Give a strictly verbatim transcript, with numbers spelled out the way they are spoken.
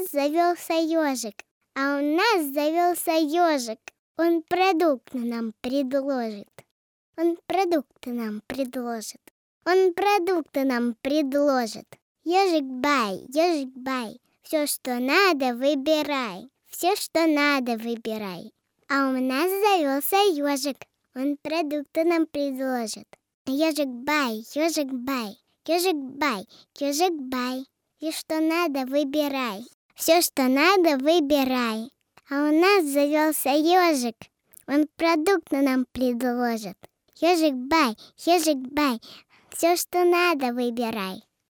нас завелся ежик, а у нас завелся ежик. Он продукты нам предложит. Он продукты нам предложит. Он продукты нам предложит. Ежик бай, ежик бай, все, что надо, выбирай. Все, что надо, выбирай. А у нас завелся ежик. Он продукты нам предложит. Ежик бай, ежик бай, ежик бай, ежик бай. Все, что надо, выбирай. Все, что надо, выбирай. А у нас завелся ежик. Он продукты нам предложит. Ежик бай, ежик бай. Все, что надо, выбирай.